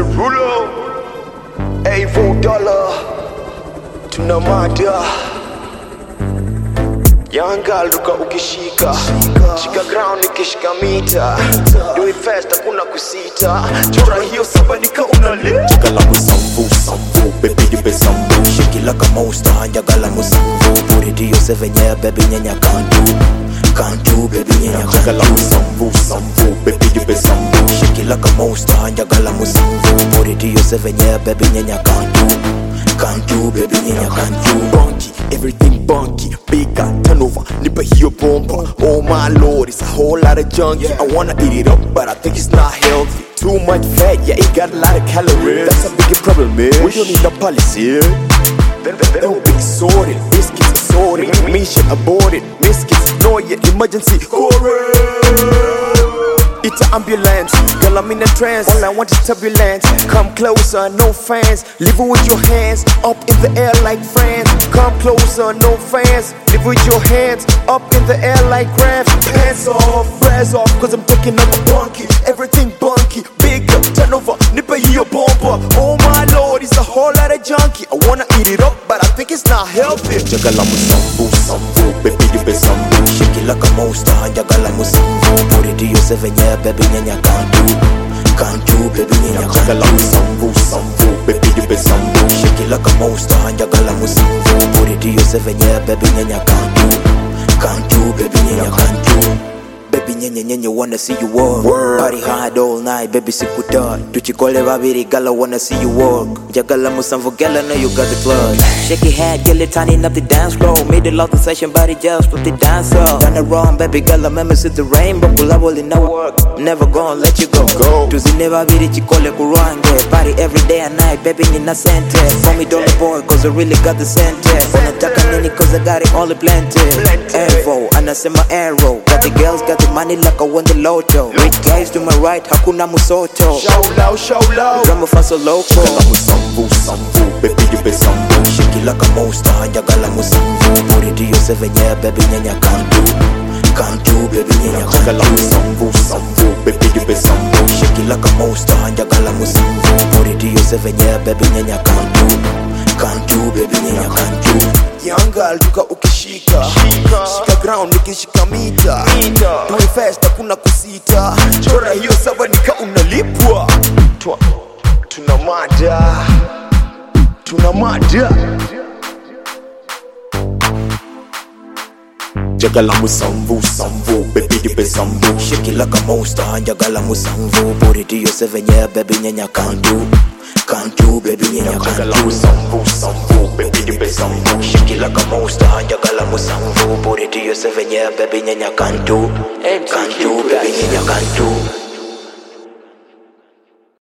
Derulo, Avo Dollar, tunamada. Yanga luka ukishika, shika ground nikishika mita. Do it fast hakuna kusita, chora hiyo saba nika unaleta. Jagala musamvu, baby you be sambu. Shake it like a monster, jagala musamvu. Put it to your 7 year, baby nyanya can't do, baby nyanya can't do. Jagala musamvu, baby you be sambu. Shake it like a monster, jagala musamvu. Put it to your 7 year, baby nyanya can't do, baby nyanya can't do. Bunky, everything bunky, bigger turnover, nipa hiyo bomba. Oh my lord, it's a whole lot of junkie. I wanna eat it up, but I think it's not healthy. Too much fat, yeah, it got a lot of calories. That's a big problem, man. We don't need a policy. Then big sorted, biscuits sorted, mission aborted, biscuits, no yet emergency. It's an ambulance, girl I'm in a trance. All I want is turbulence. Come closer, no fans. Live with your hands up in the air like friends. Come closer, no fans. Live with your hands up in the air like crabs. Pants off, fries off, cause I'm picking up a bunky. Everything bunky, bigger, turn over, nipper your bomber. Oh my lord, it's a whole lot of junkie. I wanna eat it up, but I think it's not healthy. Jagala musamvu, baby you be sambu. Shake it like a monster, jagala musamvu. Put it to your 7 year, baby nyanya can't do, baby nyanya can't do. Jagala musamvu, baby you be sambu. Shake it like a monster, jagala musamvu. Put it to your 7 year, baby nyanya can't do, baby nyanya can't do. Baby nyanya wanna see you work. Party hard all night, baby sikuta. Tuchikole babiri gala wanna see you work. Jagala musamvu gala know you got the plug. Shake your head, get it turning up the dance floor. Middle of the session, body just put the dance up. Done it wrong, baby gala meme see the rainbow. Kula wali na work, never gonna let you go. Tuzine babiri chikole kuruange. Party every day and night, baby nina sente. Call me dollar boy, cause I really got the center. Wanataka nini cause I got it all plenty. Evo, anasema arrow. Got the girls, got the money like I won the lotto. Rich guys to my right, hakuna musoto. Show low. Drama faso loco. Jagala musamvu, baby you be sambu. Shake it like a monster, jagala musamvu. Put it to your 7 year, baby nyanya can't do, baby nyanya can't do. Jagala musamvu, baby you be sambu. Shake it like a monster, jagala musamvu. Put it to your 7 year, baby nyanya can't do, baby nyanya can't do. Yanga luka ukishika, shika ground nikishika mita. Do it fast hakuna kusita, chora hiyo saba nika unalipwa. Tunamada. Jagala musamvu, baby you be sambu. Shake it like a monster, jagala musamvu. Put it to your 7 year, baby nyanya can't do, baby nyanya can't do. Jagala musamvu, baby you be sambu. Shake it like a monster, jagala musamvu. Put it to your 7 year, baby nyanya can't do, baby nyanya can't do.